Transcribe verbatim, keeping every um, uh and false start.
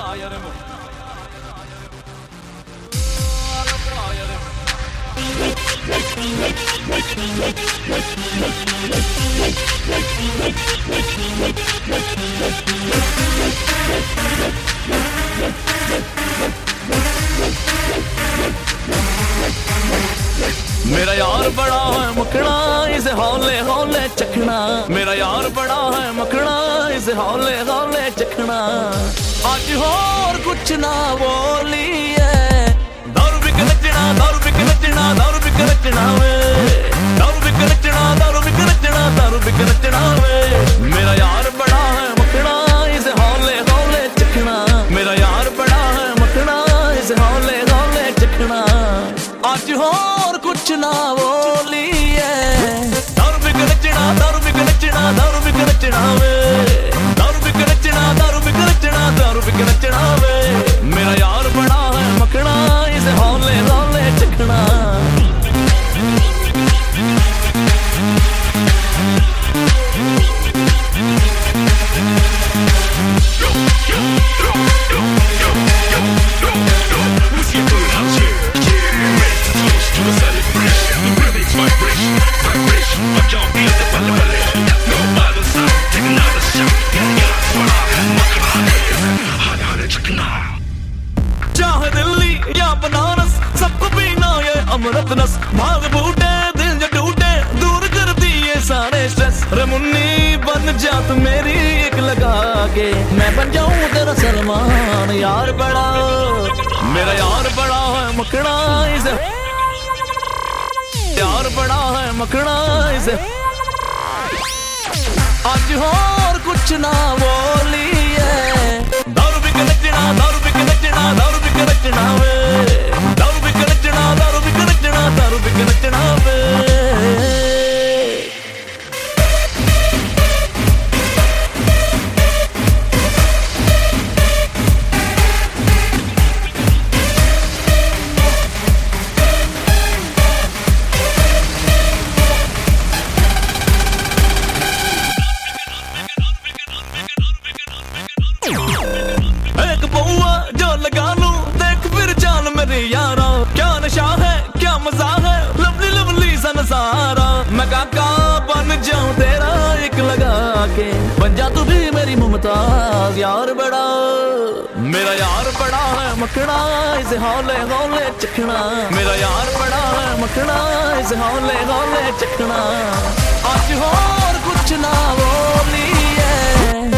मेरा यार बड़ा है मखना इसे हौले हौले चखना, मेरा यार बड़ा है मखना इसे हौले हौले चखना। आज और कुछ ना बोलिए, दारू भी नचना दारू भी नचना दारू भी नचना वे, दारू भी नचना दारू भी नचना दारू भी नचना वे। मेरा यार बड़ा है मखना इसे हौले हौले चखना, मेरा यार बड़ा है मखना इसे हौले हौले चखना। आज और कुछ ना बोलिए, दारू भी नचना दारू भी नचना दारू भी नचना वे, दारू भी नचना दारू भी नचना दारू भी नचना वे। मेरा यार बड़ा है मखना इसे हौले हौले चखना। चाहे दिल्ली या बनारस सबको पीना ये अमृत नस, भाग बूटे दिल जो टूटे दूर कर दिए सारे स्ट्रेस। रे मुन्नी बन जा तू मेरी एक लगा के, मैं बन जाऊं तेरा सलमान। यार बड़ा मेरा यार बड़ा है मखना इसे, यार बड़ा है मखना इसे। आज और कुछ ना बोलिए, दारू भी नचना दारू भी नचना दारू भी नचना वे, दारू भी नचना दारू भी नचना दारू भी नचना वे। एक पौआ जो लगा लूं देख फिर चाल मेरे यारा, क्या नशा है क्या मजा है लवली लवली सा नजारा। मैं काका बन जाऊं तेरा एक लगा के, बन जा तू भी मेरी मुमताज। यार बड़ा मेरा यार बड़ा है मखना इसे हौले हौले चखना, मेरा यार बड़ा है मखना इसे हौले हौले चखना। आज और कुछ ना बोलिए,